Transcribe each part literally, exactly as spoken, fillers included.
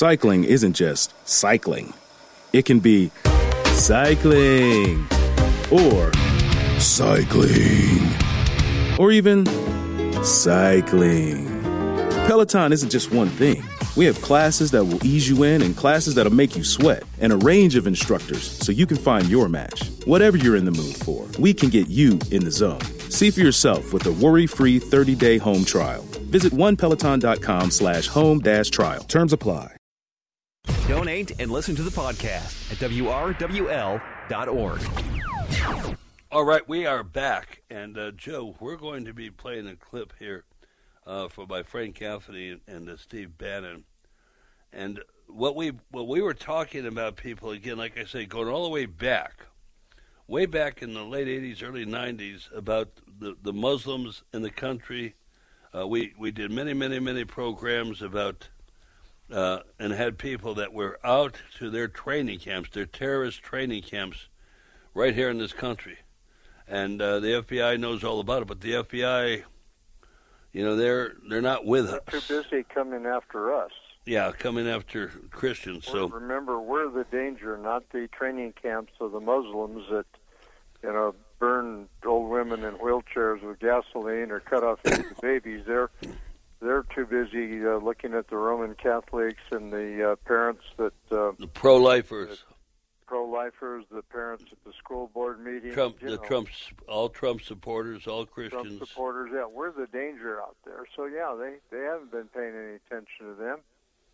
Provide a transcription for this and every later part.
Cycling isn't just cycling. It can be cycling or cycling or even cycling. Peloton isn't just one thing. We have classes that will ease you in and classes that'll make you sweat and a range of instructors so you can find your match. Whatever you're in the mood for, we can get you in the zone. See for yourself with a worry-free thirty-day home trial. Visit onepeloton.com slash home dash trial. Terms apply. Donate and listen to the podcast at W R W L dot org. All right, we are back. And, uh, Joe, we're going to be playing a clip here uh, for by Frank Gaffney and uh, Steve Bannon. And what we what we were talking about, people, again, like I say, going all the way back, way back in the late eighties, early nineties, about the, the Muslims in the country. Uh, we, we did many, many, many programs about uh, and had people that were out to their training camps, their terrorist training camps, right here in this country. And uh, the F B I knows all about it, but the F B I, you know, they're they're not with us. They're too busy coming after us. Yeah, coming after Christians. So remember, we're the danger, not the training camps of the Muslims that, you know, burn old women in wheelchairs with gasoline or cut off the babies. They're they're too busy uh, looking at the Roman Catholics and the uh, parents that uh, the pro-lifers. Pro-lifers, the parents at the school board meeting. Trump, the know, Trump, all Trump supporters, all Christians. Trump supporters, yeah, we're the danger out there. So, yeah, they, they haven't been paying any attention to them.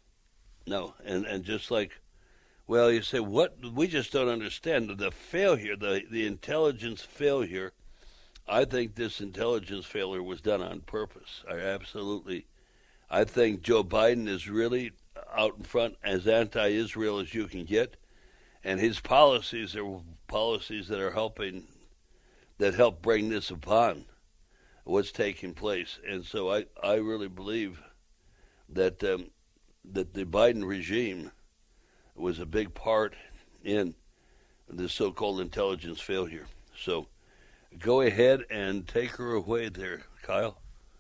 No, and, and just like, well, you say, what, we just don't understand the failure, the, the intelligence failure. I think this intelligence failure was done on purpose. I absolutely, I think Joe Biden is really out in front, as anti-Israel as you can get. And his policies are policies that are helping, that help bring this upon what's taking place. And so I, I really believe that um, that the Biden regime was a big part in the so-called intelligence failure. So go ahead and take her away there, Kyle.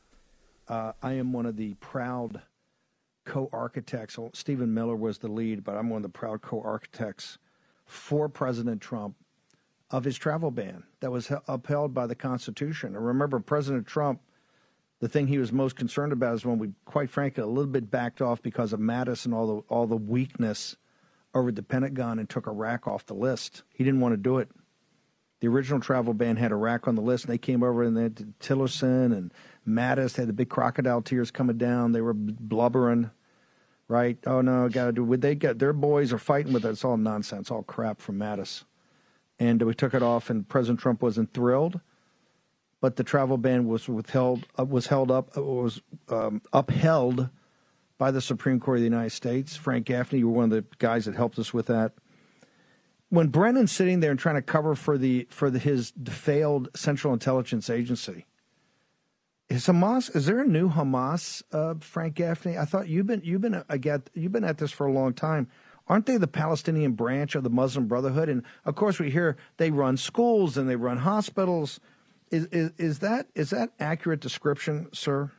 Uh, I am one of the proud co-architects. Stephen Miller was the lead, but I'm one of the proud co-architects for President Trump of his travel ban that was upheld by the Constitution. And remember, President Trump, the thing he was most concerned about is when we, quite frankly, a little bit backed off because of Mattis and all the all the weakness over the Pentagon and took Iraq off the list. He didn't want to do it. The original travel ban had Iraq on the list, and they came over and they had Tillerson and Mattis. They had the big crocodile tears coming down. They were blubbering. Right? Oh, no, got to do Would they get their boys are fighting with it. It's all nonsense, all crap from Mattis. And we took it off, and President Trump wasn't thrilled. But the travel ban was withheld, uh, was held up, uh, was um, upheld by the Supreme Court of the United States. Frank Gaffney, you were one of the guys that helped us with that. When Brennan's sitting there and trying to cover for the for the, his failed Central Intelligence Agency, Is Hamas? Is there a new Hamas, uh, Frank Gaffney? I thought you've been you've been uh, get, you've been at this for a long time. Aren't they the Palestinian branch of the Muslim Brotherhood? And of course, we hear they run schools and they run hospitals. Is is, is that is that accurate description, sir?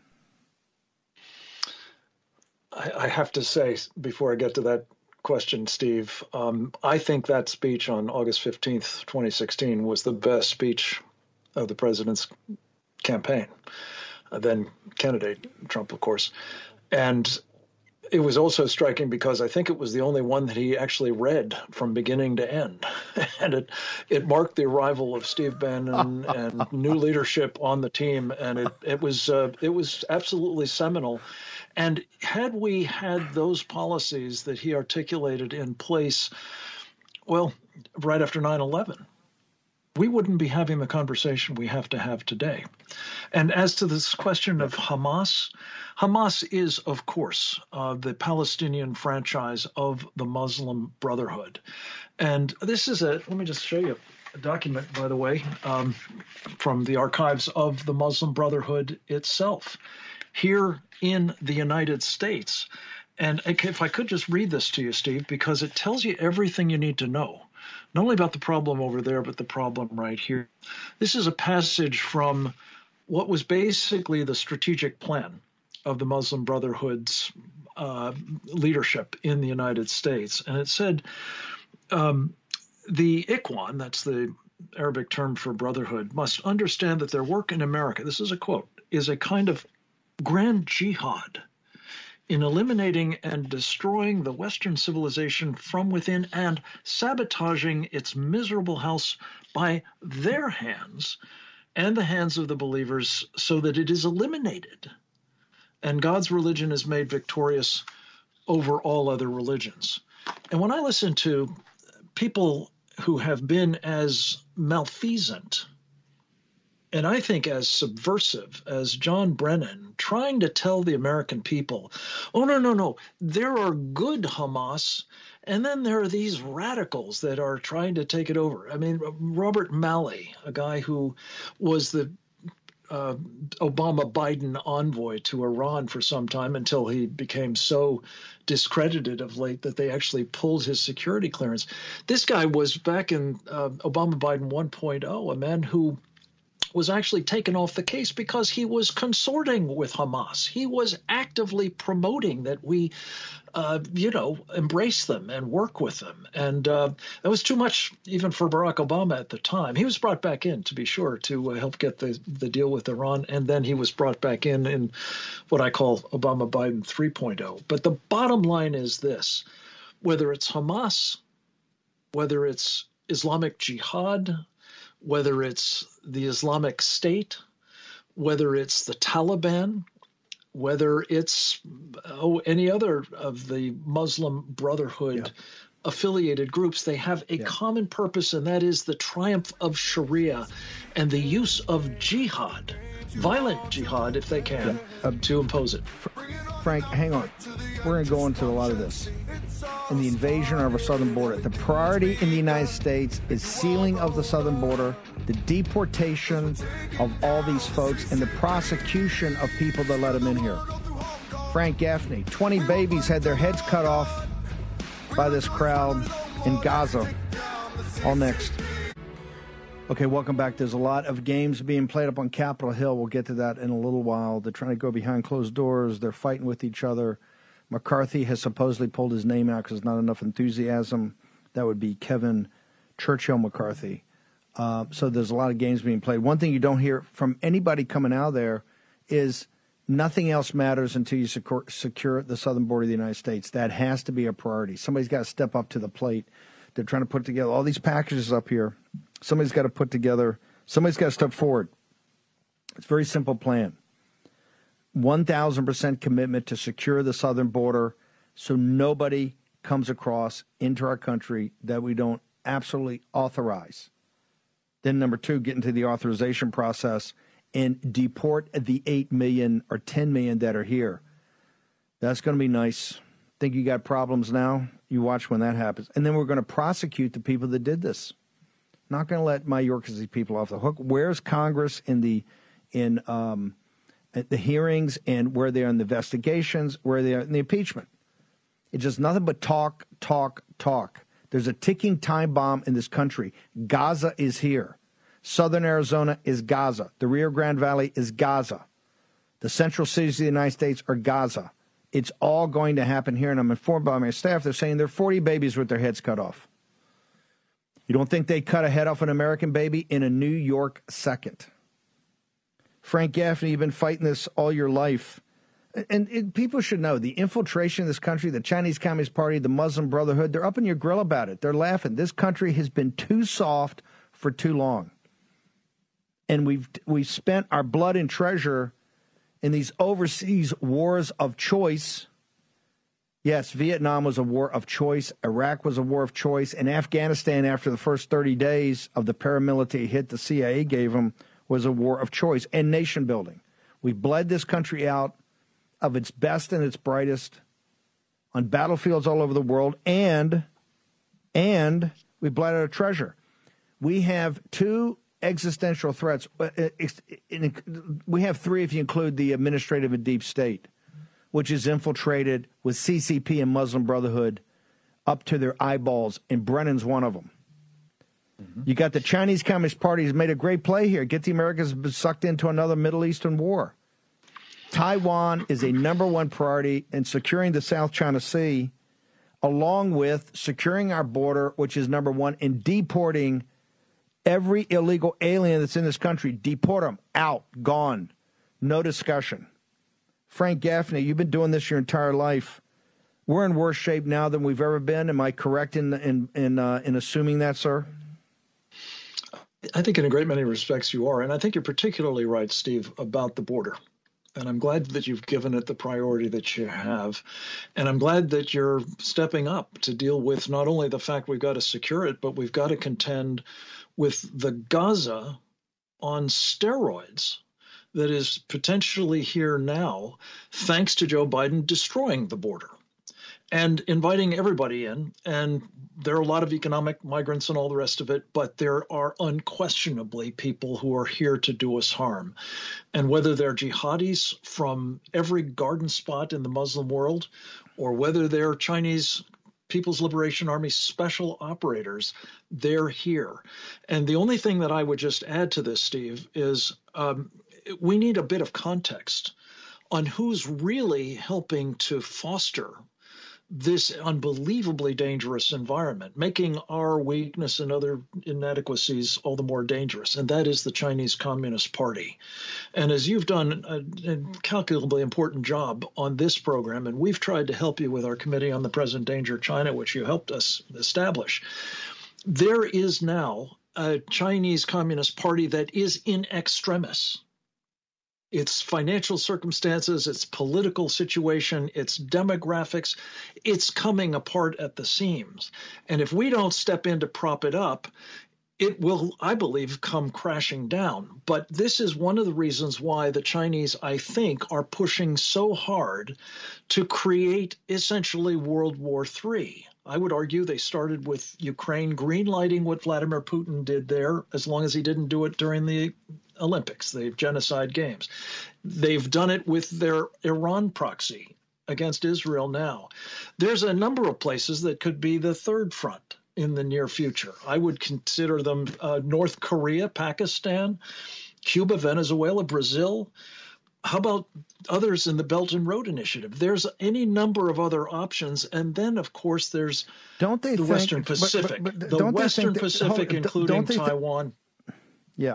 I, I have to say before I get to that question, Steve, um, I think that speech on August fifteenth, twenty sixteen, was the best speech of the president's campaign. Uh, then candidate Trump, of course. And it was also striking because I think it was the only one that he actually read from beginning to end. And it it marked the arrival of Steve Bannon and new leadership on the team. And it, it was uh, it was absolutely seminal. And had we had those policies that he articulated in place, well, right after nine eleven, we wouldn't be having the conversation we have to have today. And as to this question of Hamas, Hamas is, of course, uh, the Palestinian franchise of the Muslim Brotherhood. And this is a, let me just show you a document, by the way, um, from the archives of the Muslim Brotherhood itself here in the United States. And if I could just read this to you, Steve, because it tells you everything you need to know. Not only about the problem over there, but the problem right here. This is a passage from what was basically the strategic plan of the Muslim Brotherhood's uh, leadership in the United States. And it said um, the Ikhwan, that's the Arabic term for brotherhood, must understand that their work in America, this is a quote, is a kind of grand jihad in eliminating and destroying the Western civilization from within and sabotaging its miserable house by their hands and the hands of the believers so that it is eliminated. And God's religion is made victorious over all other religions. And when I listen to people who have been as malfeasant and I think as subversive as John Brennan, trying to tell the American people, oh, no, no, no, there are good Hamas, and then there are these radicals that are trying to take it over. I mean, Robert Malley, a guy who was the uh, Obama-Biden envoy to Iran for some time until he became so discredited of late that they actually pulled his security clearance. This guy was back in uh, Obama-Biden one point oh, a man who was actually taken off the case because he was consorting with Hamas. He was actively promoting that we, uh, you know, embrace them and work with them. And uh, that was too much even for Barack Obama at the time. He was brought back in, to be sure, to uh, help get the, the deal with Iran. And then he was brought back in in what I call Obama-Biden three point oh. But the bottom line is this. Whether it's Hamas, whether it's Islamic Jihad, whether it's the Islamic State, whether it's the Taliban, whether it's oh, any other of the Muslim Brotherhood yeah. affiliated groups, they have a yeah. common purpose, and that is the triumph of Sharia and the use of jihad, violent jihad, if they can, yeah. uh, to impose it. Frank, hang on. We're going to go into a lot of this. In the invasion of our southern border, the priority in the United States is sealing of the southern border, the deportation of all these folks, and the prosecution of people that let them in here. Frank Gaffney, twenty babies had their heads cut off by this crowd in Gaza. All next. Okay, welcome back. There's a lot of games being played up on Capitol Hill. We'll get to that in a little while. They're trying to go behind closed doors. They're fighting with each other. McCarthy has supposedly pulled his name out because there's not enough enthusiasm. That would be Kevin Churchill McCarthy. Uh, so there's a lot of games being played. One thing you don't hear from anybody coming out there is nothing else matters until you secure, secure the southern border of the United States. That has to be a priority. Somebody's got to step up to the plate. They're trying to put together all these packages up here. Somebody's got to put together, somebody's got to step forward. It's a very simple plan. one thousand percent commitment to secure the southern border so nobody comes across into our country that we don't absolutely authorize. Then number two, get into the authorization process and deport the eight million or ten million that are here. That's going to be nice. Think you got problems now? You watch when that happens. And then we're going to prosecute the people that did this. Not going to let Mayorkas people off the hook. Where's Congress in the in um, the hearings and where they are in the investigations, where they are in the impeachment? It's just nothing but talk, talk, talk. There's a ticking time bomb in this country. Gaza is here. Southern Arizona is Gaza. The Rio Grande Valley is Gaza. The central cities of the United States are Gaza. It's all going to happen here, and I'm informed by my staff. They're saying there are forty babies with their heads cut off. You don't think they cut a head off an American baby in a New York second? Frank Gaffney, you've been fighting this all your life. And it, people should know the infiltration of this country, the Chinese Communist Party, the Muslim Brotherhood, they're up in your grill about it. They're laughing. This country has been too soft for too long. And we've we've spent our blood and treasure in these overseas wars of choice. Yes, Vietnam was a war of choice. Iraq was a war of choice. And Afghanistan, after the first thirty days of the paramilitary hit the C I A gave them, was a war of choice and nation building. We bled this country out of its best and its brightest on battlefields all over the world, and and we bled out a treasure. We have two existential threats. We have three if you include the administrative and deep state, which is infiltrated with C C P and Muslim Brotherhood up to their eyeballs, and Brennan's one of them. Mm-hmm. You got the Chinese Communist Party has made a great play here. Get the Americans sucked into another Middle Eastern war. Taiwan is a number one priority in securing the South China Sea, along with securing our border, which is number one, and deporting every illegal alien that's in this country. Deport them. Out. Gone. No discussion. Frank Gaffney, you've been doing this your entire life. We're in worse shape now than we've ever been. Am I correct in in in, uh, in assuming that, sir? I think in a great many respects you are. And I think you're particularly right, Steve, about the border. And I'm glad that you've given it the priority that you have. And I'm glad that you're stepping up to deal with not only the fact we've got to secure it, but we've got to contend with the Gaza on steroids that is potentially here now, thanks to Joe Biden destroying the border and inviting everybody in. And there are a lot of economic migrants and all the rest of it, but there are unquestionably people who are here to do us harm. And whether they're jihadis from every garden spot in the Muslim world, or whether they're Chinese People's Liberation Army special operators, they're here. And the only thing that I would just add to this, Steve, is um, we need a bit of context on who's really helping to foster this unbelievably dangerous environment, making our weakness and other inadequacies all the more dangerous, and that is the Chinese Communist Party. And as you've done a, a calculably important job on this program, and we've tried to help you with our Committee on the Present Danger of China, which you helped us establish, there is now a Chinese Communist Party that is in extremis. Its financial circumstances, its political situation, its demographics, it's coming apart at the seams. And if we don't step in to prop it up, it will, I believe, come crashing down. But this is one of the reasons why the Chinese, I think, are pushing so hard to create essentially World War Three. I would argue they started with Ukraine greenlighting what Vladimir Putin did there, as long as he didn't do it during the Olympics, the genocide games. They've done it with their Iran proxy against Israel now. There's a number of places that could be the third front in the near future. I would consider them uh, North Korea, Pakistan, Cuba, Venezuela, Brazil. How about others in the Belt and Road Initiative? There's any number of other options. And then, of course, there's don't they the think, Western Pacific. But, but, the don't Western they think Pacific, that, including th- Taiwan. Yeah.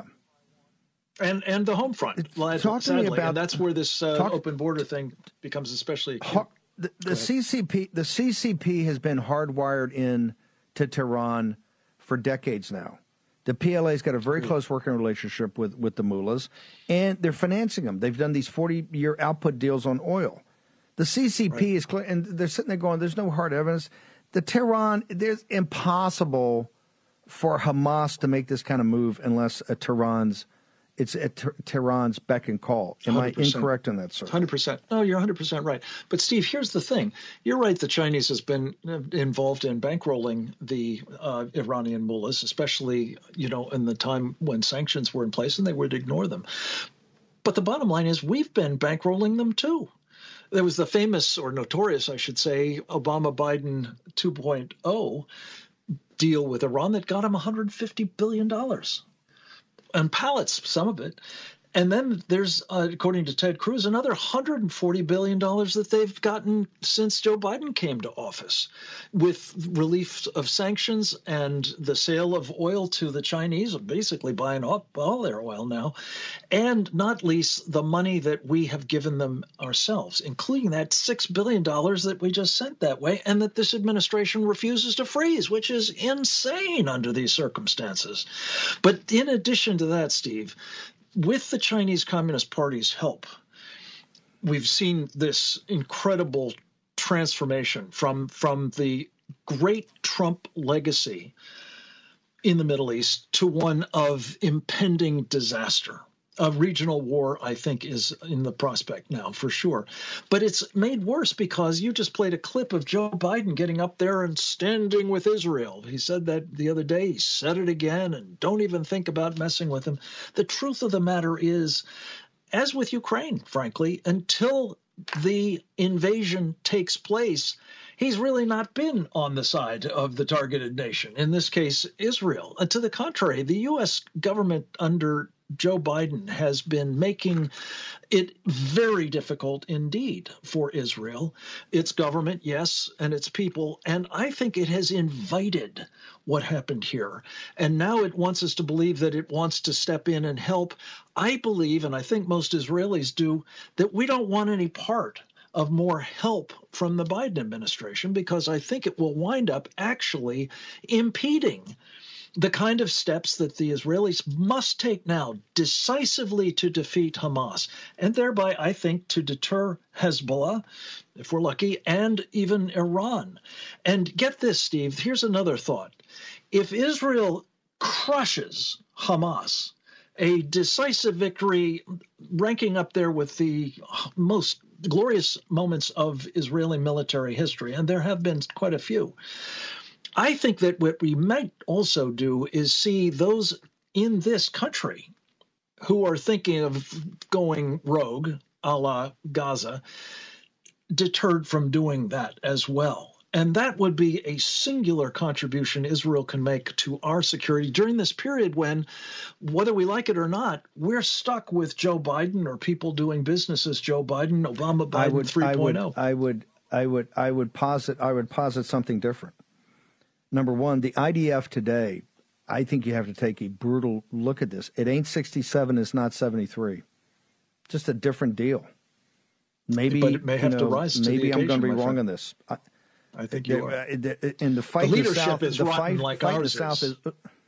And and the home front, lies, talk to sadly, me about, and that's where this uh, talk, open border thing becomes especially acute. The, the C C P, the C C P has been hardwired in to Tehran for decades now. The P L A's got a very close working relationship with, with the mullahs, and they're financing them. They've done these forty-year output deals on oil. The C C P right. is clear, and they're sitting there going, "There's no hard evidence." The Tehran, there's impossible for Hamas to make this kind of move unless a Tehran's it's at Tehran's beck and call. Am one hundred percent. I incorrect on that, sir? one hundred percent. No, you're one hundred percent right. But, Steve, here's the thing. You're right. The Chinese has been involved in bankrolling the uh, Iranian mullahs, especially, you know, in the time when sanctions were in place, and they would ignore them. But the bottom line is we've been bankrolling them, too. There was the famous, or notorious, I should say, Obama-Biden two point oh deal with Iran that got him one hundred fifty billion dollars. And pallets, some of it. And then there's, uh, according to Ted Cruz, another one hundred forty billion dollars that they've gotten since Joe Biden came to office, with relief of sanctions and the sale of oil to the Chinese, basically buying up all their oil now, and not least the money that we have given them ourselves, including that six billion dollars that we just sent that way and that this administration refuses to freeze, which is insane under these circumstances. But in addition to that, Steve, with the Chinese Communist Party's help, we've seen this incredible transformation from, from the great Trump legacy in the Middle East to one of impending disaster. A regional war, I think, is in the prospect now, for sure. But it's made worse because you just played a clip of Joe Biden getting up there and standing with Israel. He said that the other day. He said it again, and don't even think about messing with him. The truth of the matter is, as with Ukraine, frankly, until the invasion takes place, he's really not been on the side of the targeted nation, in this case, Israel. Uh, to the contrary, the U S government under Joe Biden has been making it very difficult indeed for Israel, its government, yes, and its people. And I think it has invited what happened here. And now it wants us to believe that it wants to step in and help. I believe, and I think most Israelis do, that we don't want any part of more help from the Biden administration, because I think it will wind up actually impeding the kind of steps that the Israelis must take now decisively to defeat Hamas, and thereby, I think, to deter Hezbollah, if we're lucky, and even Iran. And get this, Steve, here's another thought. If Israel crushes Hamas, a decisive victory ranking up there with the most glorious moments of Israeli military history, and there have been quite a few, I think that what we might also do is see those in this country who are thinking of going rogue, a la Gaza, deterred from doing that as well. And that would be a singular contribution Israel can make to our security during this period when, whether we like it or not, we're stuck with Joe Biden or people doing business as Joe Biden, Obama Biden I would, three point oh. I would, I would, I would, I would posit, I would posit something different. Number one, the I D F today, I think you have to take a brutal look at this. It ain't sixty-seven, it's not seventy-three. Just a different deal. Maybe, but it may have you know, to rise to maybe the I'm going to be occasion, wrong on this. I, I think you are. In the fight the in the leadership South, is the rotten fight, like fight in the ours South is. is.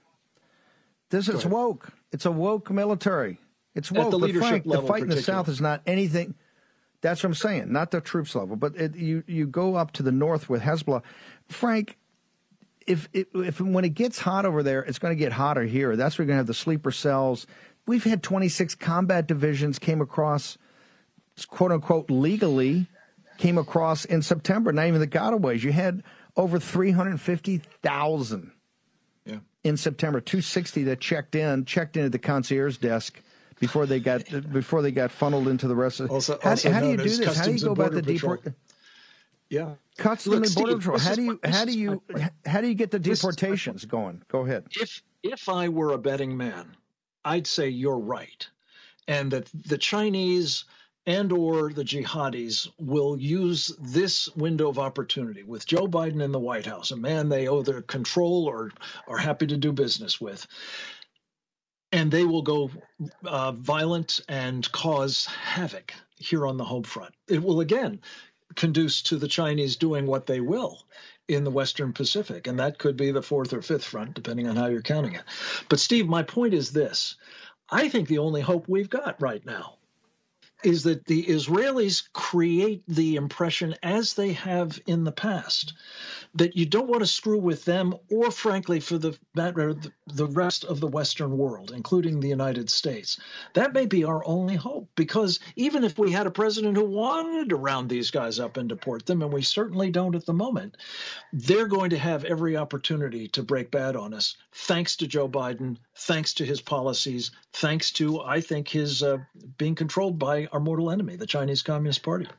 This is woke. It's a woke military. It's woke. At the but leadership Frank, level the fight in the particular. South is not anything. That's what I'm saying. Not the troops level, but it, you you go up to the north with Hezbollah, Frank. If, if, if when it gets hot over there, it's going to get hotter here. That's where you're going to have the sleeper cells. We've had twenty-six combat divisions came across, quote unquote, legally, came across in September. Not even the gotaways. You had over three hundred fifty thousand yeah. in September. two hundred sixty that checked in, checked in at the concierge desk before they got before they got funneled into the rest of. Also, how, also how do you known do as this? How do you Customs go and about the Border Patrol. deport? Yeah. Customs Look, and Border Steve, Patrol. this How is do you my- this how do is you my point. how do you get the This is my deportations going? Go ahead. If if I were a betting man, I'd say you're right, and that the Chinese and or the jihadis will use this window of opportunity with Joe Biden in the White House, a man they either control or are happy to do business with, and they will go uh, violent and cause havoc here on the home front. It will again conduce to the Chinese doing what they will in the Western Pacific, and that could be the fourth or fifth front, depending on how you're counting it. But, Steve, my point is this. I think the only hope we've got right now is that the Israelis create the impression, as they have in the past, that you don't want to screw with them or, frankly, for the matter, the rest of the Western world, including the United States. That may be our only hope, because even if we had a president who wanted to round these guys up and deport them, and we certainly don't at the moment, they're going to have every opportunity to break bad on us, thanks to Joe Biden, thanks to his policies, thanks to, I think, his uh, being controlled by our mortal enemy, the Chinese Communist Party.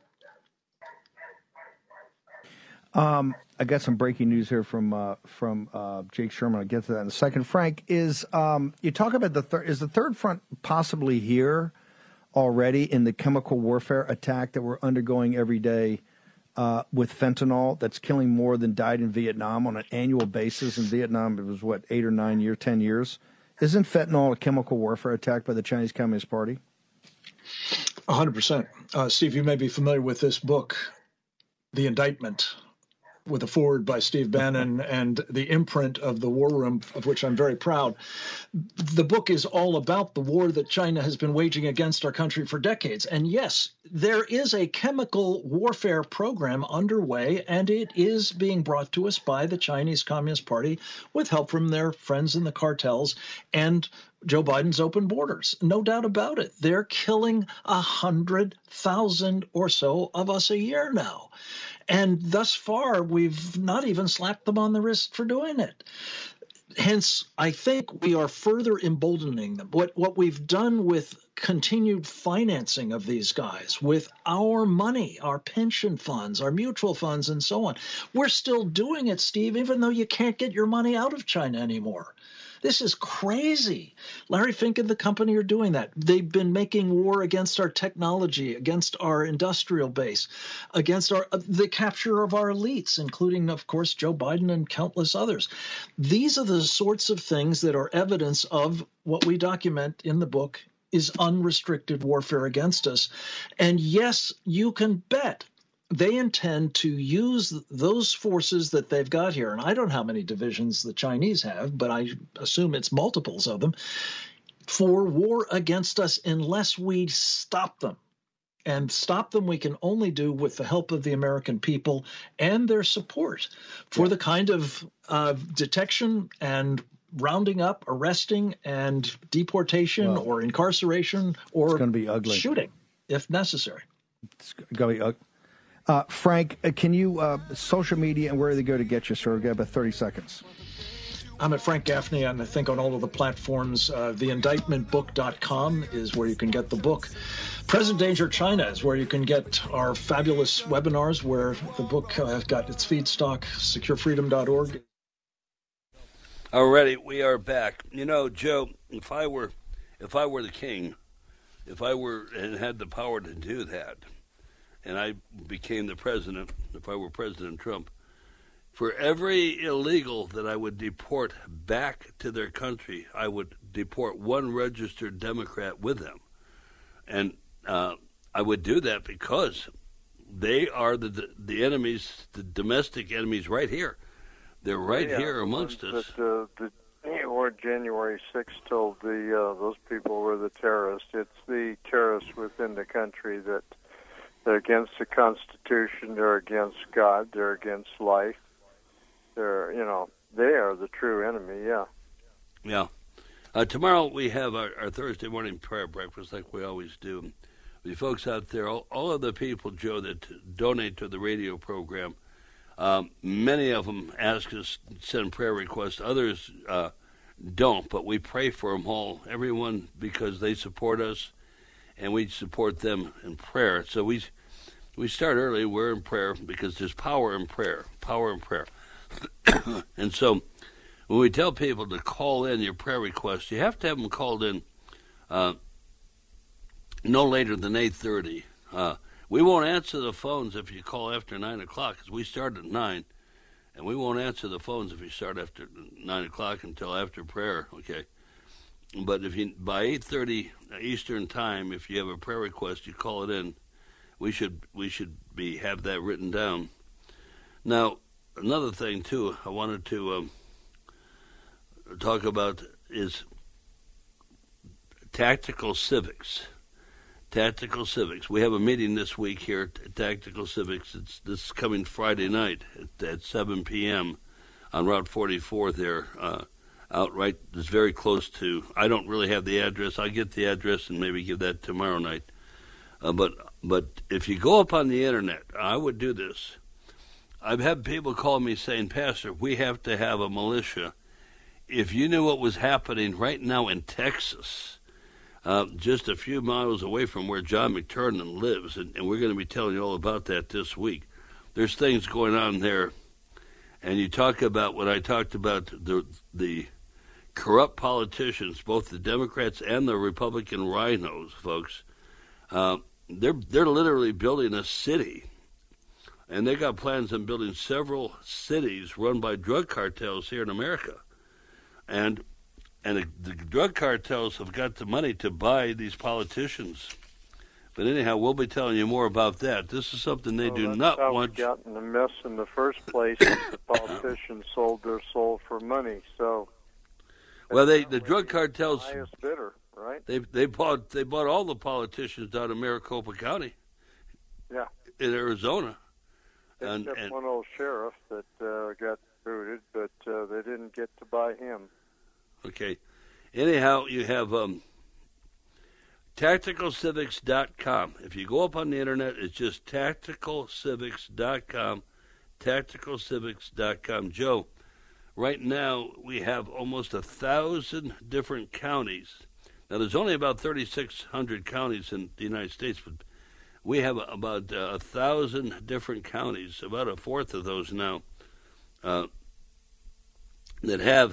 Um, I got some breaking news here from uh, from uh, Jake Sherman. I'll get to that in a second. Frank, is um, you talk about the third? Is the third front possibly here already in the chemical warfare attack that we're undergoing every day uh, with fentanyl? That's killing more than died in Vietnam on an annual basis. In Vietnam, it was what eight or nine years, ten years. Isn't fentanyl a chemical warfare attack by the Chinese Communist Party? A hundred percent. Uh, Steve, you may be familiar with this book, The Indictment, with a foreword by Steve Bannon and the imprint of the War Room, of which I'm very proud. The book is all about the war that China has been waging against our country for decades. And yes, there is a chemical warfare program underway, and it is being brought to us by the Chinese Communist Party with help from their friends in the cartels and Joe Biden's open borders. No doubt about it. They're killing a hundred thousand or so of us a year now. And thus far, we've not even slapped them on the wrist for doing it. Hence, I think we are further emboldening them. What what we've done with continued financing of these guys, with our money, our pension funds, our mutual funds, and so on, we're still doing it, Steve, even though you can't get your money out of China anymore. This is crazy. Larry Fink and the company are doing that. They've been making war against our technology, against our industrial base, against our the capture of our elites, including, of course, Joe Biden and countless others. These are the sorts of things that are evidence of what we document in the book is unrestricted warfare against us. And yes, you can bet they intend to use those forces that they've got here. And I don't know how many divisions the Chinese have, but I assume it's multiples of them, for war against us unless we stop them. And stop them we can only do with the help of the American people and their support for the kind of uh, detection and rounding up, arresting, and deportation well, or incarceration or it's gonna be ugly. Shooting, if necessary. It's going to be ugly. Uh, Frank, uh, can you, uh, social media and where do they go to get you, sir? We've got about thirty seconds. I'm at Frank Gaffney, and I think on all of the platforms. Uh, the indictment book dot com is where you can get the book. Present Danger China is where you can get our fabulous webinars, where the book uh, got its feedstock, secure freedom dot org. Alrighty, we are back. You know, Joe, if I were, if I were the king, if I were and had the power to do that, and I became the president, if I were President Trump, for every illegal that I would deport back to their country, I would deport one registered Democrat with them. And uh, I would do that because they are the the enemies, the domestic enemies right here. They're right yeah, here amongst us. That, uh, the or January sixth told the uh, those people were the terrorists. It's the terrorists within the country that they're against the Constitution. They're against God. They're against life. They're, you know, they are the true enemy. Yeah. Yeah. Uh, tomorrow we have our, our Thursday morning prayer breakfast, like we always do. The folks out there, all, all of the people, Joe, that donate to the radio program. Um, many of them ask us to send prayer requests. Others uh, don't, but we pray for them all, everyone, because they support us, and we support them in prayer. So we we start early. We're in prayer because there's power in prayer, power in prayer. And so when we tell people to call in your prayer requests, you have to have them called in uh, no later than eight thirty. Uh We won't answer the phones if you call after nine o'clock, because we start at nine, and we won't answer the phones if you start after nine o'clock until after prayer, okay? But if you by eight thirty Eastern time, if you have a prayer request, you call it in. We should we should be have that written down. Now, another thing too, I wanted to um, talk about is tactical civics. Tactical Civics. We have a meeting this week here at Tactical Civics. It's this coming Friday night at, at seven p.m. on Route forty-four there, uh, out right. It's very close to, I don't really have the address. I'll get the address and maybe give that tomorrow night. Uh, but but if you go up on the Internet, I would do this. I've had people call me saying, Pastor, we have to have a militia. If you knew what was happening right now in Texas, Uh, just a few miles away from where John McTernan lives, and, and we're going to be telling you all about that this week. There's things going on there, and you talk about what I talked about, the the corrupt politicians, both the Democrats and the Republican rhinos, folks. Uh, they're they're literally building a city, and they got plans on building several cities run by drug cartels here in America, and. And the drug cartels have got the money to buy these politicians. But anyhow, we'll be telling you more about that. This is something they well, do that's not how want. We got in the mess in the first place. The politicians sold their soul for money. So, well, they the drug cartels. The highest bidder, right? They they bought they bought all the politicians down in Maricopa County. Yeah. In Arizona. Except and, and, one old sheriff that uh, got booted, but uh, they didn't get to buy him. Okay. Anyhow, you have um, tactical civics dot com. If you go up on the Internet, it's just tactical civics dot com, tactical civics dot com. Joe, right now we have almost a thousand different counties. Now, there's only about thirty-six hundred counties in the United States, but we have about uh, a thousand different counties, about a fourth of those now, uh, that have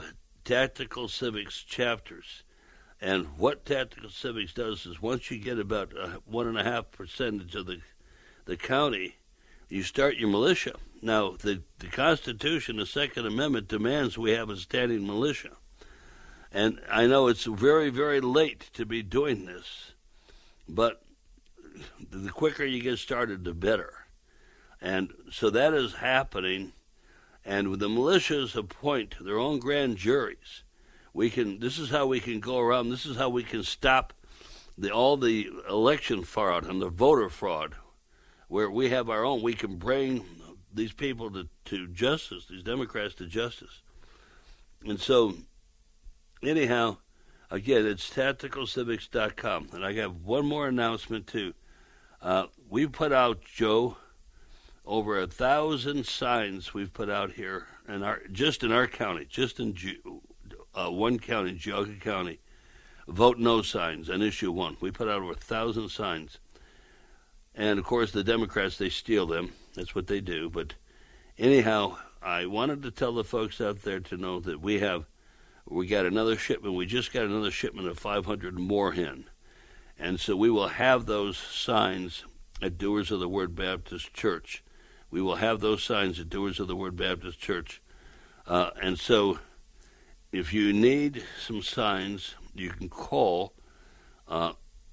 Tactical Civics chapters. And what Tactical Civics does is once you get about uh, one and a half percentage of the the county, you start your militia. Now, the, the Constitution, the Second Amendment, demands we have a standing militia. And I know it's very, very late to be doing this, but the quicker you get started, the better. And so that is happening, and the militias appoint their own grand juries. We can. This is how we can go around. This is how we can stop the all the election fraud and the voter fraud, where we have our own. We can bring these people to, to justice, these Democrats to justice. And so, anyhow, again, it's tactical civics dot com. And I have one more announcement, too. Uh, we put out, Joe, over a thousand signs we've put out here, in our just in our county, just in uh, one county, Geauga County, vote no signs on issue one. We put out over a thousand signs. And, of course, the Democrats, they steal them. That's what they do. But anyhow, I wanted to tell the folks out there to know that we have, we got another shipment. We just got another shipment of five hundred more in. And so we will have those signs at Doers of the Word Baptist Church. We will have those signs at Doers of the Word Baptist Church. Uh, and so if you need some signs, you can call uh,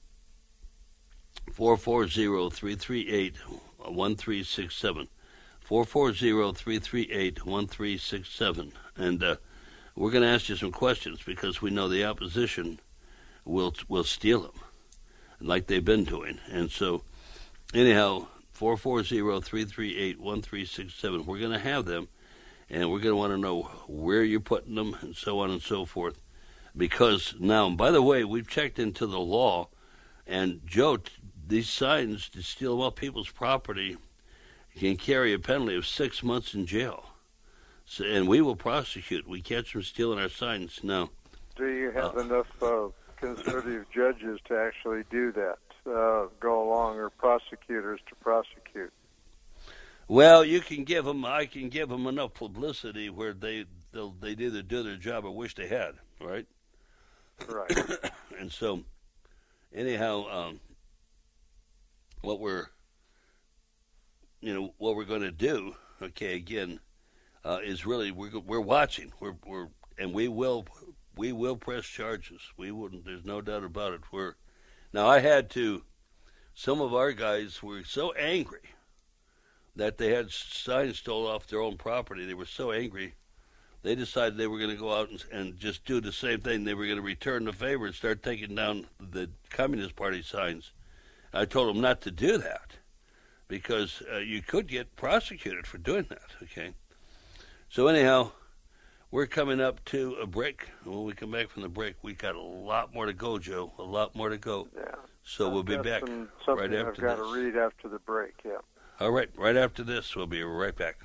four four zero, three three eight, one three six seven. four four zero, three three eight, one three six seven. And uh, we're going to ask you some questions because we know the opposition will will steal them, like they've been doing. And so, anyhow, four four zero, three three eight, one three six seven. We're going to have them, and we're going to want to know where you're putting them and so on and so forth. Because now, by the way, we've checked into the law, and Joe, these signs to steal off people's property can carry a penalty of six months in jail. So, and we will prosecute. We catch them stealing our signs. Now, do you have uh, enough uh, conservative judges to actually do that? Uh, go along, or prosecutors to prosecute? Well, you can give them. I can give them enough publicity where they they'll they'd either do their job or wish they had. Right. Right. And so, anyhow, um, what we're you know what we're going to do, okay, again, uh, is really we're we're watching. We're we're and we will we will press charges. We wouldn't. There's no doubt about it. We're now. I had to. Some of our guys were so angry that they had signs stolen off their own property. They were so angry, they decided they were going to go out and, and just do the same thing. They were going to return the favor and start taking down the Communist Party signs. I told them not to do that because uh, you could get prosecuted for doing that, okay? So anyhow, we're coming up to a break. When we come back from the break, we got a lot more to go, Joe, a lot more to go. Yeah. So we'll be I've back got some, something right after I've got this. to read after the break, yeah. All right, right after this, we'll be right back.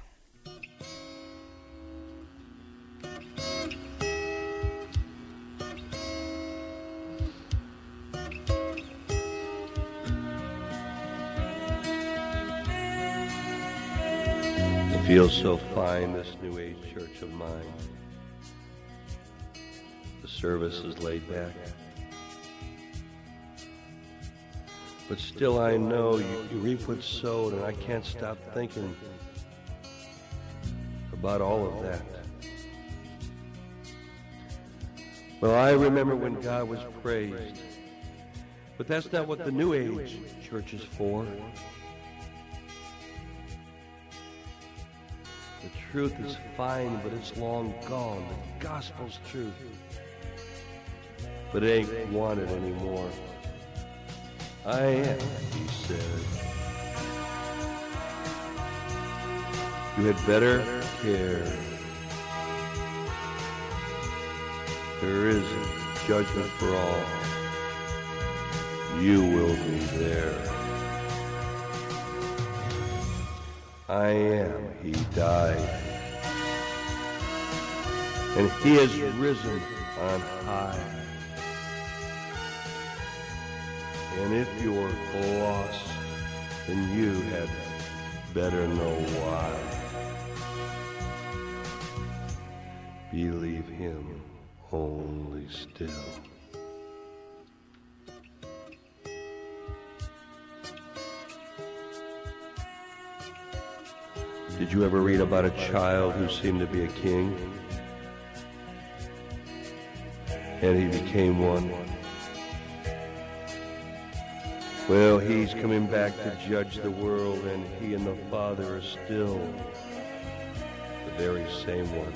It feels so fine, this New Age church of mine. The service is laid back. But still I know you, you reap what's sowed, and I can't stop thinking about all of that. Well, I remember when God was praised, but that's not what the New Age church is for. The truth is fine, but it's long gone. The gospel's truth, but it ain't wanted anymore. I am, he said. You had better care. There is a judgment for all. You will be there. I am, he died. And he has risen on high. And if you're lost, then you had better know why. Believe him. only still. Did you ever read about a child who seemed to be a king? And he became one? Well, he's coming back to judge the world, and he and the Father are still the very same one.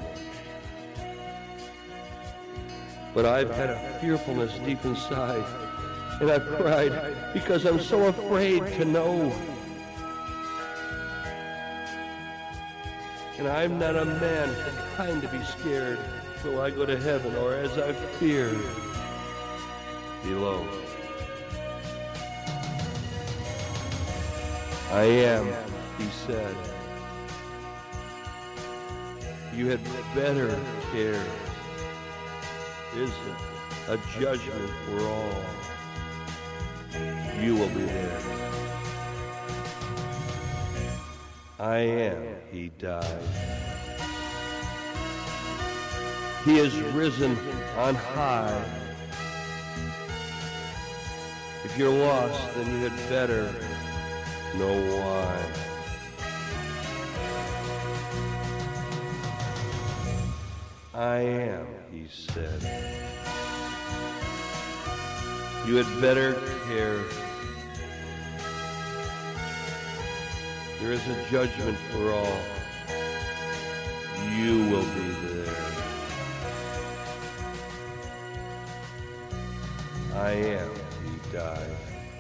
But I've had a fearfulness deep inside, and I've cried because I'm so afraid to know. And I'm not a man the kind to be scared. Will I go to heaven, or as I feared, below? I am, he said. You had better care. Is it a judgment for all? You will be there. I am, he died. He is risen on high. If you're lost, then you had better know why. I am, he said. You had better care. There is a judgment for all. You will be there. I am, he died.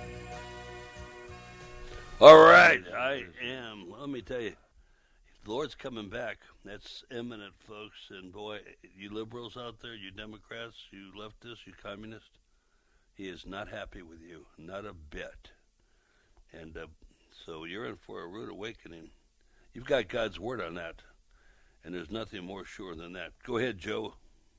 All right, I am. Let me tell you, the Lord's coming back. That's imminent, folks. And boy, you liberals out there, you Democrats, you leftists, you communists, he is not happy with you, not a bit. And uh, so you're in for a rude awakening. You've got God's word on that, and there's nothing more sure than that. Go ahead, Joe.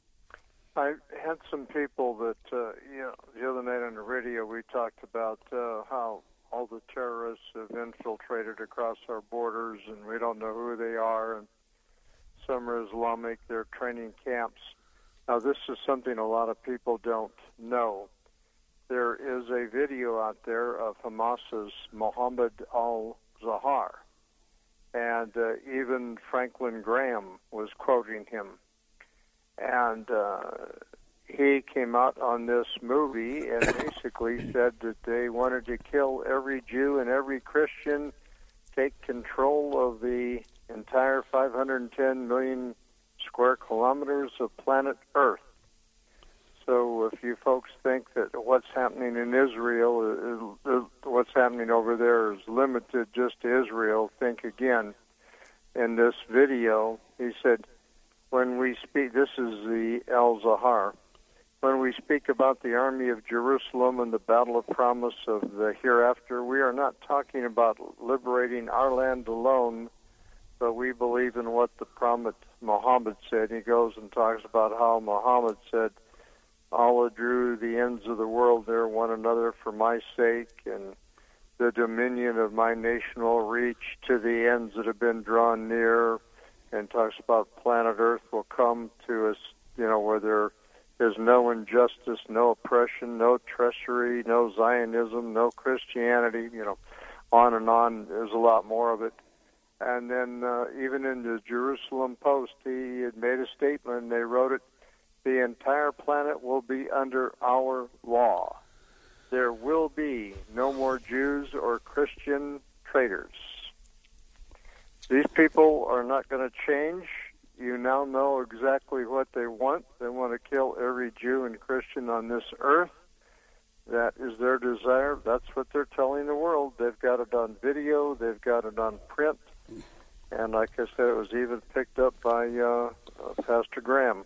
I had some people that, uh, you know, the other night on the radio, we talked about uh, how all the terrorists have infiltrated across our borders, and we don't know who they are, and some are Islamic, they're training camps. Now, this is something a lot of people don't know. There is a video out there of Hamas's Mohammed al-Zahar, and uh, even Franklin Graham was quoting him. And uh, he came out on this movie and basically said that they wanted to kill every Jew and every Christian, take control of the entire five hundred ten million square kilometers of planet Earth. So if you folks think that what's happening in Israel, is, is, what's happening over there is limited just to Israel, think again. In this video, he said, when we speak, this is the Al-Zahar, when we speak about the army of Jerusalem and the battle of promise of the hereafter, we are not talking about liberating our land alone, but we believe in what the prophet Muhammad said. He goes and talks about how Muhammad said, Allah drew the ends of the world near one another for my sake, and the dominion of my nation will reach to the ends that have been drawn near, and talks about planet Earth will come to us, you know, where there is no injustice, no oppression, no treachery, no Zionism, no Christianity, you know, on and on. There's a lot more of it. And then uh, even in the Jerusalem Post, he had made a statement, and they wrote it, the entire planet will be under our law. There will be no more Jews or Christian traitors. These people are not going to change. You now know exactly what they want. They want to kill every Jew and Christian on this earth. That is their desire. That's what they're telling the world. They've got it on video. They've got it on print. And like I said, it was even picked up by uh, uh, Pastor Graham.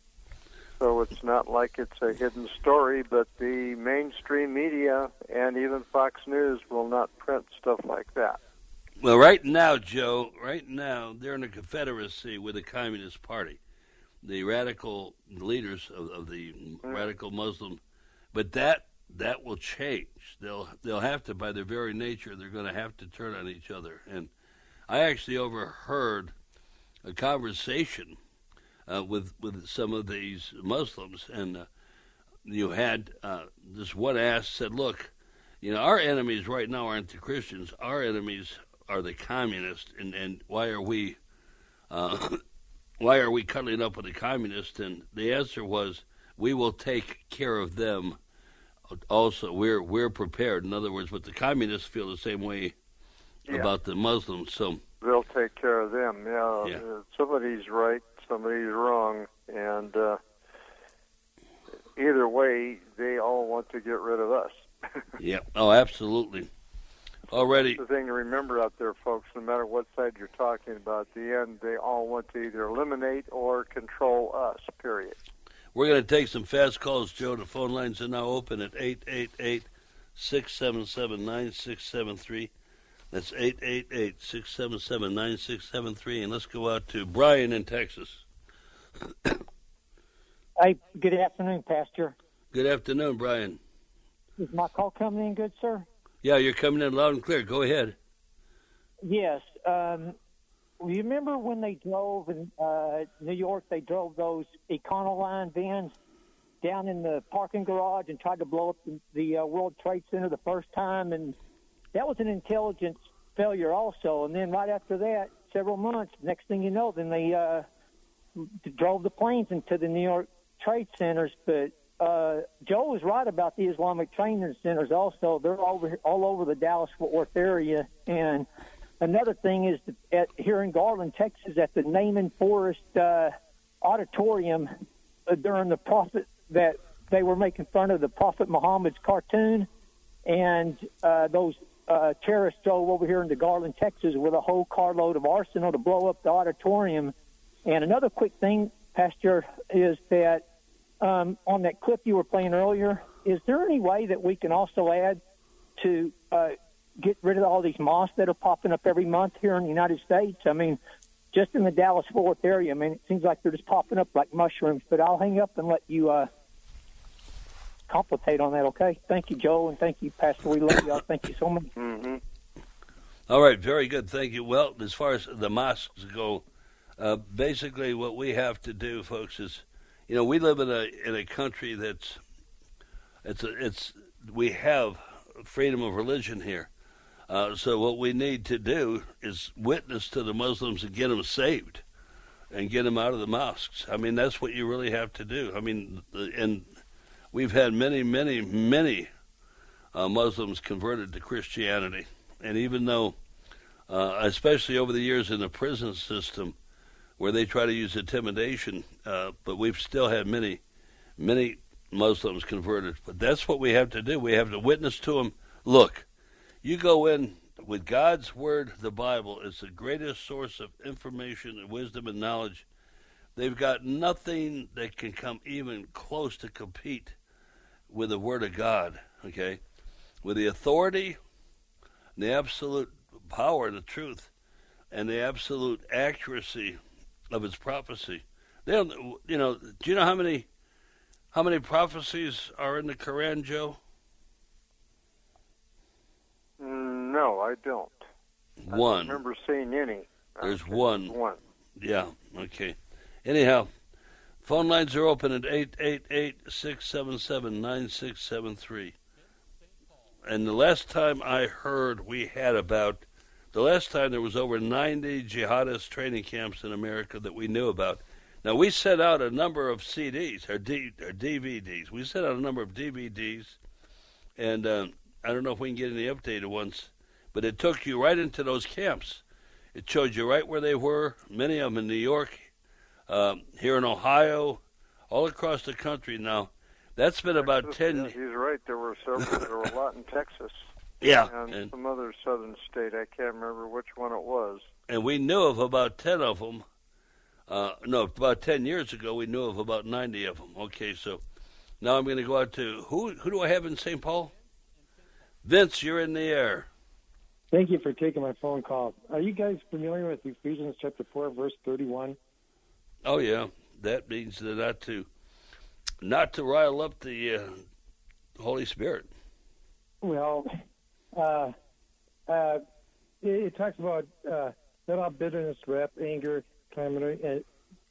So it's not like it's a hidden story, but the mainstream media and even Fox News will not print stuff like that. Well, right now, Joe, right now, they're in a confederacy with the Communist Party, the radical leaders of, of the mm. radical Muslim. But that that will change. They'll they'll have to, by their very nature, they're going to have to turn on each other. And I actually overheard a conversation uh, with with some of these Muslims, and uh, you had uh, this one ass said, "Look, you know, our enemies right now aren't the Christians. Our enemies are the communists, and, and why are we uh, why are we cuddling up with the communists?" And the answer was, "We will take care of them. Also, we're we're prepared." In other words, but the communists feel the same way yeah. about the Muslims, so they'll take care of them. Yeah, yeah. Uh, somebody's right, somebody's wrong, and uh, either way, they all want to get rid of us. Yeah. Oh, absolutely. Already. That's the thing to remember out there, folks. No matter what side you're talking about, at the end, they all want to either eliminate or control us. Period. We're going to take some fast calls, Joe. The phone lines are now open at eight eight eight, six seven seven, nine six seven three. That's eight eight eight, six seven seven, nine six seven three. And let's go out to Brian in Texas. Hey, good afternoon, Pastor. Good afternoon, Brian. Is my call coming in good, sir? Yeah, you're coming in loud and clear. Go ahead. Yes. Um, you remember when they drove in uh, New York, they drove those Econoline vans down in the parking garage and tried to blow up the, the uh, World Trade Center the first time, and that was an intelligence failure also. And then right after that, several months, next thing you know, then they uh, drove the planes into the New York Trade Centers. But uh, Joe was right about the Islamic training centers also. They're over, all over the Dallas-Fort Worth area. And another thing is that at, here in Garland, Texas, at the Naaman Forest uh, Auditorium uh, during the Prophet, that they were making fun of the Prophet Muhammad's cartoon, and uh, those uh, terrorists drove over here into Garland, Texas with a whole carload of arsenal to blow up the auditorium. And another quick thing, Pastor, is that um, on that clip you were playing earlier, is there any way that we can also add to uh, get rid of all these mosques that are popping up every month here in the United States? I mean, just in the Dallas-Fort Worth area, I mean, it seems like they're just popping up like mushrooms. But I'll hang up and let you uh, complicate on that, okay? Thank you, Joe, and thank you, Pastor. We love y'all. Thank you so much. Mm-hmm. All right, very good. Thank you. Well, as far as the mosques go, uh, basically what we have to do, folks, is, you know, we live in a in a country that's it's a, it's we have freedom of religion here. Uh, so what we need to do is witness to the Muslims and get them saved and get them out of the mosques. I mean, that's what you really have to do. I mean, and we've had many, many, many uh, Muslims converted to Christianity. And even though, uh, especially over the years in the prison system, where they try to use intimidation, uh, but we've still had many, many Muslims converted. But that's what we have to do. We have to witness to them. Look, you go in with God's Word, the Bible, is the greatest source of information and wisdom and knowledge. They've got nothing that can come even close to compete with the Word of God, okay? With the authority, the absolute power, the truth, and the absolute accuracy of its prophecy. They don't, you know, do you know how many how many prophecies are in the Quran, Joe? No, I don't. One. I don't remember seeing any. There's okay. one. One. Yeah, okay. Anyhow, phone lines are open at eight eight eight, six seven seven, nine six seven three. And the last time I heard, we had about, the last time there was over ninety jihadist training camps in America that we knew about. Now, we sent out a number of C Ds, or, D, or D V Ds. We sent out a number of D V Ds, and um, I don't know if we can get any updated ones, but it took you right into those camps. It showed you right where they were, many of them in New York, um, here in Ohio, all across the country now. That's been about Texas, ten. Yeah, he's right. There were several. There were a lot in Texas. Yeah, and, and some other southern state. I can't remember which one it was. And we knew of about ten of them. Uh, no, about ten years ago, we knew of about ninety of them. Okay, so now I'm going to go out to who? Who do I have in Saint Paul? Vince, you're in the air. Thank you for taking my phone call. Are you guys familiar with Ephesians chapter four, verse thirty-one? Oh yeah, that means that not to. Not to rile up the uh, Holy Spirit. Well, uh, uh, it, it talks about uh, let all bitterness, wrath, anger, calamity, uh,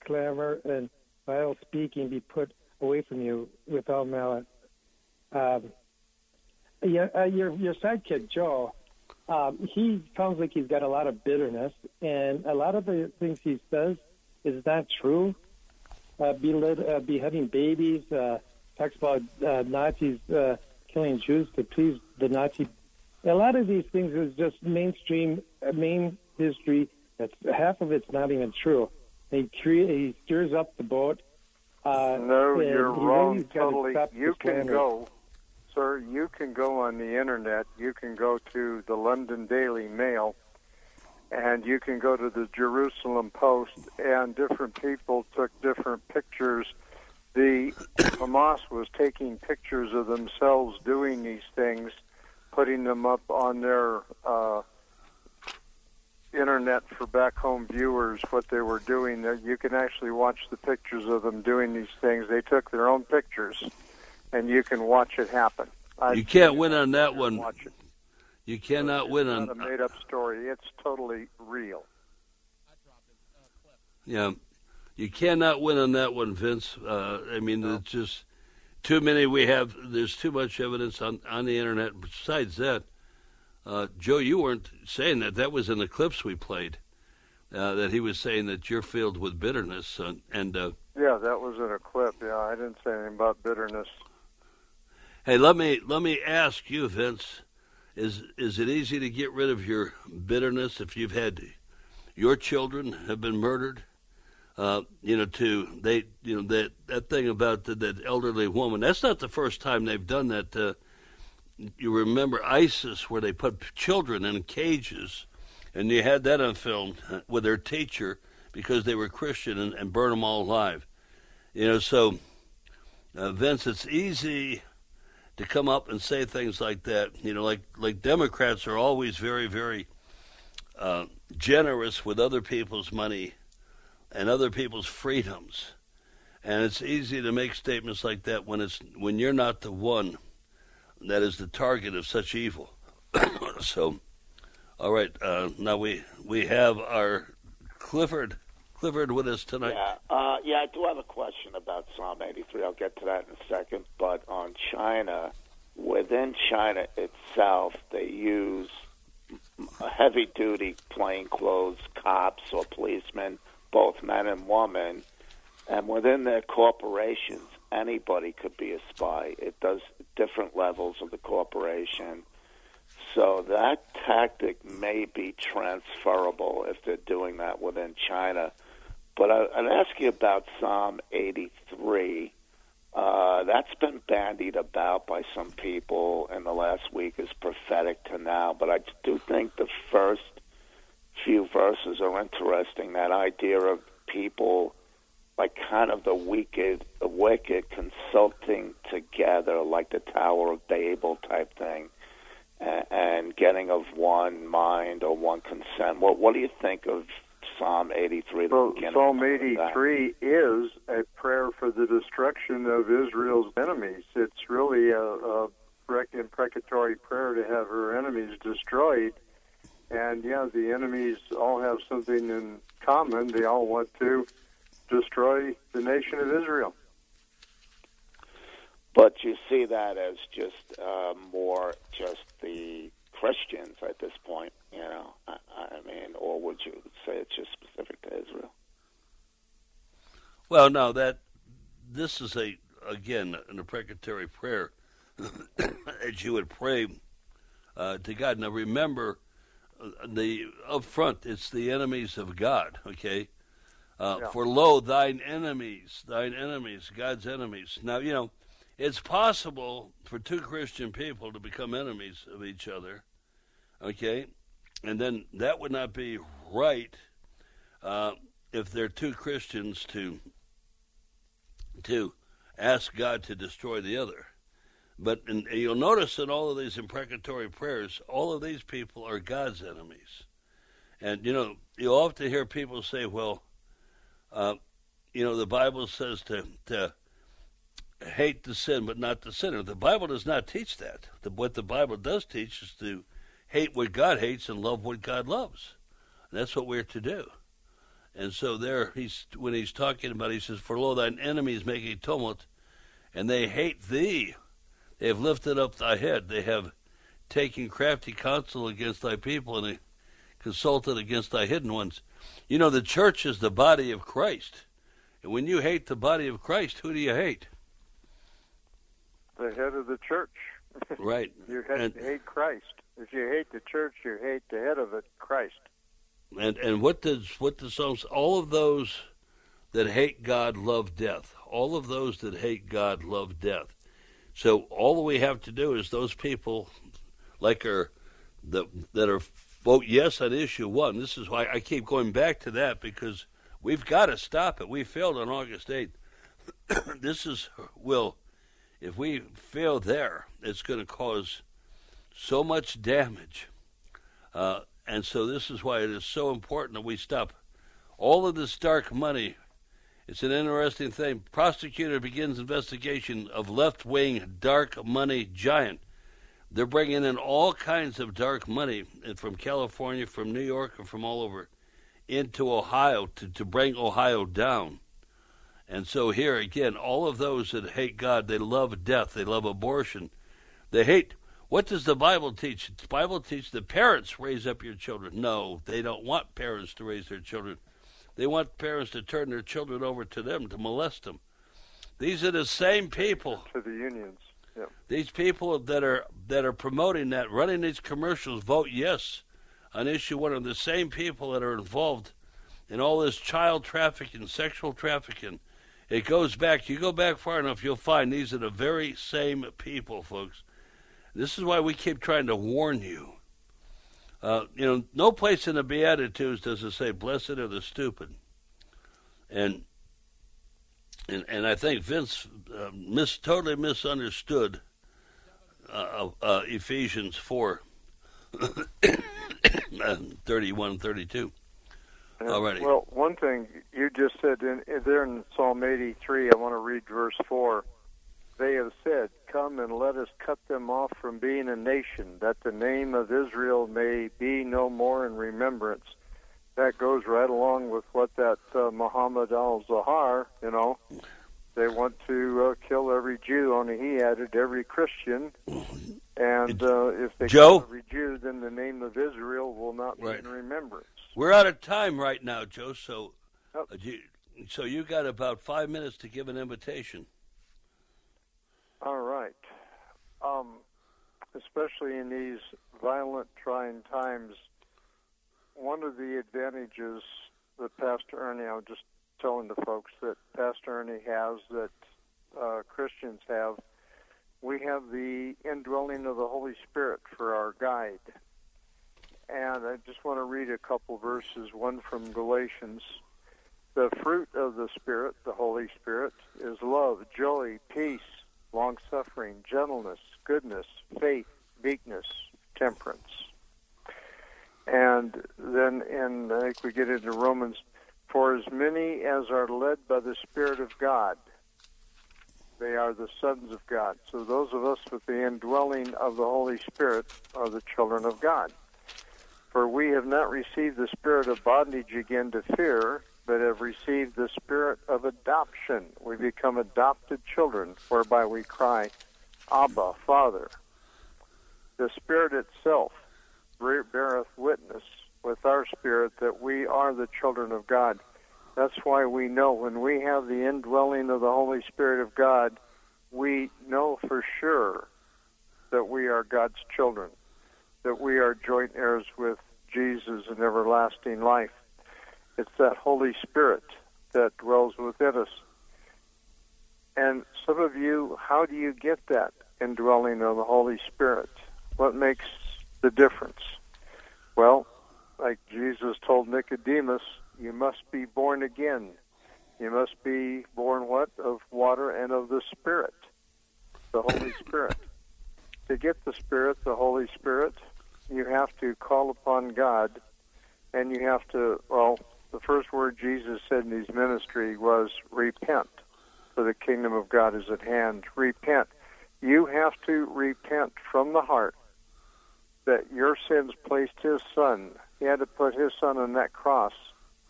clamor and vile speaking be put away from you with all malice. Um, yeah, uh, your your sidekick Joe, um, he sounds like he's got a lot of bitterness, and a lot of the things he says is not true. Uh, behead, uh, beheading babies, uh, talks about uh, Nazis uh, killing Jews to please the Nazi. A lot of these things is just mainstream, uh, main history. That's half of it's not even true. He crea- he stirs up the boat. Uh, no, you're wrong. Totally. You can go, sir. You can go on the internet. You can go to the London Daily Mail, and you can go to the Jerusalem Post. And different people took different pictures. The Hamas was taking pictures of themselves doing these things, putting them up on their uh, internet for back home viewers, what they were doing. You can actually watch the pictures of them doing these things. They took their own pictures, and you can watch it happen. You can't win on that one. Watch it. You cannot win on... It's not a made-up story. It's totally real. Yeah. You cannot win on that one, Vince. Uh, I mean, no. It's just too many. We have, there's too much evidence on, on the internet. Besides that, uh, Joe, you weren't saying that. That was in the clips we played, uh, that he was saying that you're filled with bitterness. Uh, and uh, Yeah, that was in a clip. Yeah, I didn't say anything about bitterness. Hey, let me let me ask you, Vince, is is it easy to get rid of your bitterness if you've had your children have been murdered? Uh, you know, to they, you know, that that thing about the, that elderly woman. That's not the first time they've done that. Uh, you remember ISIS, where they put children in cages, and you had that on film with their teacher because they were Christian, and, and burn them all alive. You know, so uh, Vince, it's easy to come up and say things like that. You know, like like Democrats are always very, very uh, generous with other people's money and other people's freedoms, and it's easy to make statements like that when it's when you're not the one that is the target of such evil. So, all right, uh, now we we have our Clifford Clifford with us tonight. Yeah, uh, yeah, I do have a question about Psalm eighty-three. I'll get to that in a second. But on China, within China itself, they use heavy-duty plainclothes cops or policemen, both men and women, and within their corporations, anybody could be a spy. It does different levels of the corporation. So that tactic may be transferable if they're doing that within China. But I, I'd ask you about Psalm eighty-three. Uh, that's been bandied about by some people in the last week as prophetic to now, but I do think the first few verses are interesting. That idea of people, like kind of the wicked, the wicked consulting together, like the Tower of Babel type thing, and, and getting of one mind or one consent. What What do you think of Psalm eighty-three? Well, Psalm eighty-three is a prayer for the destruction of Israel's enemies. It's really a, a imprecatory prayer to have her enemies destroyed. And, yeah, the enemies all have something in common. They all want to destroy the nation of Israel. But you see that as just uh, more just the Christians at this point, you know, I, I mean, or would you say it's just specific to Israel? Well, no, that this is a, again, an imprecatory prayer that you would pray uh, to God. Now, remember, the up front, it's the enemies of God, okay? Uh, yeah. For lo, thine enemies, thine enemies, God's enemies. Now, you know, it's possible for two Christian people to become enemies of each other, okay? And then that would not be right uh, if they're two Christians to to ask God to destroy the other. But in, you'll notice in all of these imprecatory prayers, all of these people are God's enemies. And, you know, you'll often hear people say, well, uh, you know, the Bible says to to hate the sin, but not the sinner. The Bible does not teach that. The, what the Bible does teach is to hate what God hates and love what God loves. And that's what we're to do. And so there, he's when he's talking about, he says, "For lo, thine enemies make a tumult, and they hate thee. They have lifted up thy head. They have taken crafty counsel against thy people, and they consulted against thy hidden ones." You know, the church is the body of Christ. And when you hate the body of Christ, who do you hate? The head of the church. Right. You hate, and, hate Christ. If you hate the church, you hate the head of it, Christ. And and what does what the Psalms? All of those that hate God love death. All of those that hate God love death. So all we have to do is those people, like are that that are vote yes on issue one. This is why I keep going back to that, because we've got to stop it. We failed on August eighth. This is will. If we fail there, it's going to cause so much damage. Uh, and so this is why it is so important that we stop all of this dark money. It's an interesting thing. Prosecutor begins investigation of left-wing dark money giant. They're bringing in all kinds of dark money from California, from New York, and from all over into Ohio to, to bring Ohio down. And so here again, all of those that hate God, they love death, they love abortion, they hate. What does the Bible teach? The Bible teaches that parents raise up your children. No, they don't want parents to raise their children. They want parents to turn their children over to them, to molest them. These are the same people. To the unions. Yep. These people that are that are promoting that, running these commercials, vote yes on issue one, are the same people that are involved in all this child trafficking, sexual trafficking. It goes back, you go back far enough, you'll find these are the very same people, folks. This is why we keep trying to warn you. Uh, you know, no place in the Beatitudes does it say, blessed are the stupid. And and, and I think Vince uh, mis- totally misunderstood uh, uh, Ephesians four, thirty-one, thirty-two. Alrighty. Well, one thing you just said in, in there in Psalm eighty-three, I want to read verse four. They have said, come and let us cut them off from being a nation, that the name of Israel may be no more in remembrance. That goes right along with what that uh, Muhammad al-Zahar, you know, they want to uh, kill every Jew, only he added every Christian. And uh, if they Joe? kill every Jew, then the name of Israel will not be Right. in remembrance. We're out of time right now, Joe, so, Yep. uh, you, so you got about five minutes to give an invitation. All right. Um, especially in these violent, trying times, one of the advantages that Pastor Ernie, I was just telling the folks that Pastor Ernie has, that uh, Christians have, we have the indwelling of the Holy Spirit for our guide. And I just want to read a couple verses, one from Galatians. The fruit of the Spirit, the Holy Spirit, is love, joy, peace, long-suffering, gentleness, goodness, faith, meekness, temperance. And then in, I think we get into Romans, for as many as are led by the Spirit of God, they are the sons of God. So those of us with the indwelling of the Holy Spirit are the children of God. For we have not received the spirit of bondage again to fear, but have received the spirit of adoption. We become adopted children, whereby we cry, Abba, Father. The Spirit itself beareth witness with our spirit that we are the children of God. That's why we know when we have the indwelling of the Holy Spirit of God, we know for sure that we are God's children, that we are joint heirs with Jesus in everlasting life. It's that Holy Spirit that dwells within us. And some of you, how do you get that indwelling of the Holy Spirit? What makes the difference? Well, like Jesus told Nicodemus, you must be born again. You must be born what? Of water and of the Spirit, the Holy Spirit. To get the Spirit, the Holy Spirit, you have to call upon God, and you have to, well, the first word Jesus said in his ministry was repent, for the kingdom of God is at hand. Repent. You have to repent from the heart that your sins placed his son. He had to put his son on that cross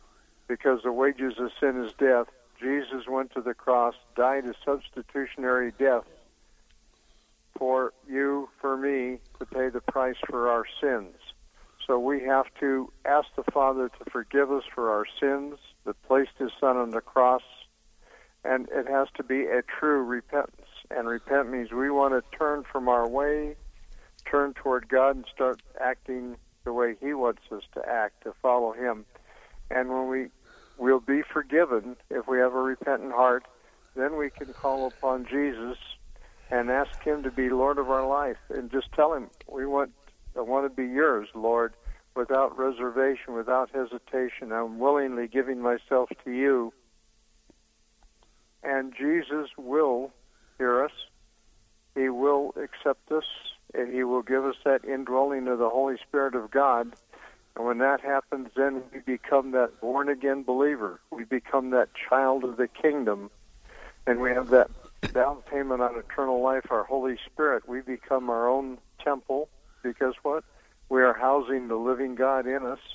because the wages of sin is death. Jesus went to the cross, died a substitutionary death for you, for me, to pay the price for our sins. So we have to ask the Father to forgive us for our sins that placed His Son on the cross, and it has to be a true repentance. And repent means we want to turn from our way, turn toward God, and start acting the way He wants us to act, to follow Him. And when we will be forgiven, if we have a repentant heart, then we can call upon Jesus and ask Him to be Lord of our life, and just tell Him, we want, I want to be yours, Lord, without reservation, without hesitation. I'm willingly giving myself to you. And Jesus will hear us. He will accept us, and He will give us that indwelling of the Holy Spirit of God. And when that happens, then we become that born-again believer. We become that child of the kingdom, and we have that down payment on eternal life, our Holy Spirit. We become our own temple, because what? We are housing the living God in us,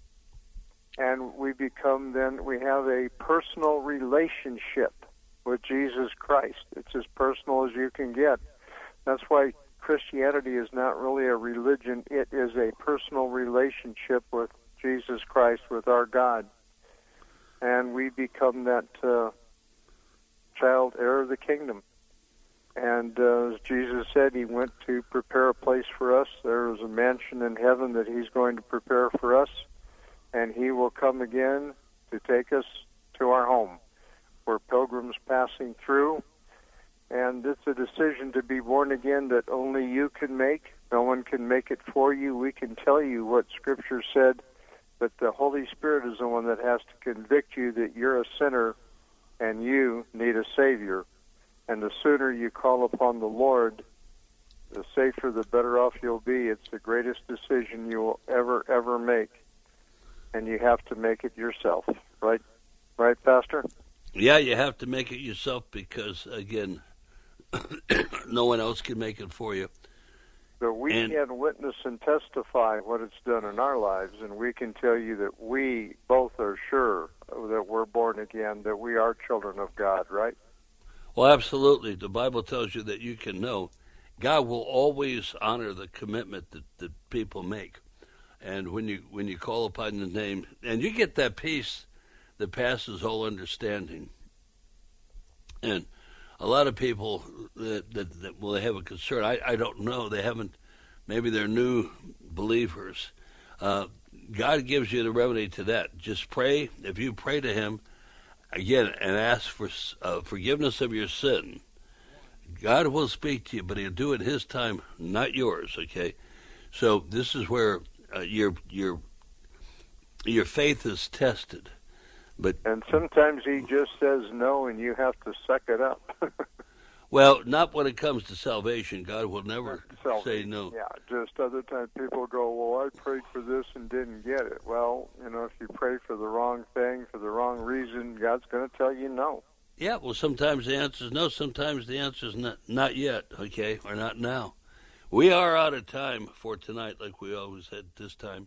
and we become then, we have a personal relationship with Jesus Christ. It's as personal as you can get. That's why Christianity is not really a religion. It is a personal relationship with Jesus Christ, with our God. And we become that uh, child, heir of the kingdom. And uh, as Jesus said, He went to prepare a place for us. There is a mansion in heaven that He's going to prepare for us, and He will come again to take us to our home. We're pilgrims passing through, and it's a decision to be born again that only you can make. No one can make it for you. We can tell you what Scripture said, but the Holy Spirit is the one that has to convict you that you're a sinner and you need a Savior. And the sooner you call upon the Lord, the safer, the better off you'll be. It's the greatest decision you will ever, ever make. And you have to make it yourself. Right? Right, Pastor? Yeah, you have to make it yourself because, again, no one else can make it for you. But we and, can witness and testify what it's done in our lives, and we can tell you that we both are sure that we're born again, that we are children of God, right? Well, absolutely. The Bible tells you that you can know. God will always honor the commitment that, that people make. And when you when you call upon the name, and you get that peace that passes all understanding. And a lot of people that, that, that well, they have a concern. I, I don't know. They haven't, maybe they're new believers. Uh, God gives you the remedy to that. Just pray. If you pray to Him, again, and ask for uh, forgiveness of your sin, God will speak to you, but He'll do it His time, not yours, okay? So this is where uh, your your your faith is tested. But and sometimes He just says no, and you have to suck it up. Well, not when it comes to salvation. God will never say no. Yeah, just other times people go, well, I prayed for this and didn't get it. Well, you know, if you pray for the wrong thing, for the wrong reason, God's going to tell you no. Yeah, well, sometimes the answer is no. Sometimes the answer is not, not yet, okay, or not now. We are out of time for tonight, like we always had this time.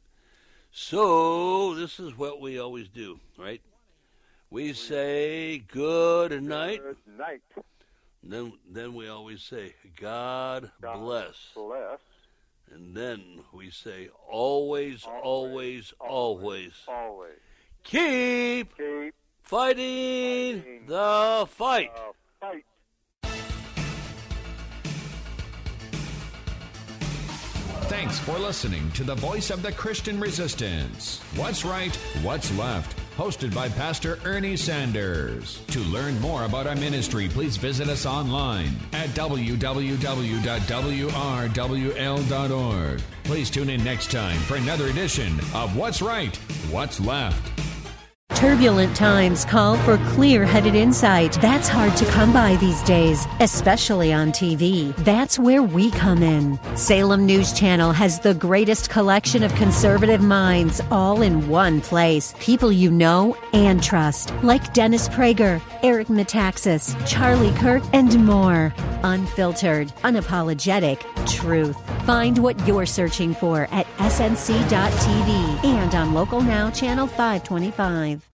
So this is what we always do, right? We say good night. Good night. Then, then we always say, God, God bless. bless. And then we say, always, always, always, always, always. Keep, Keep fighting, fighting the fight. The fight. Thanks for listening to the Voice of the Christian Resistance. What's right, what's left? Hosted by Pastor Ernie Sanders. To learn more about our ministry, please visit us online at w w w dot w r w l dot org. Please tune in next time for another edition of What's Right, What's Left. Turbulent times call for clear-headed insight. That's hard to come by these days, especially on T V. That's where we come in. Salem News Channel has the greatest collection of conservative minds all in one place. People you know and trust, like Dennis Prager, Eric Metaxas, Charlie Kirk, and more. Unfiltered, unapologetic truth. Find what you're searching for at s n c dot t v and on Local Now Channel five twenty-five.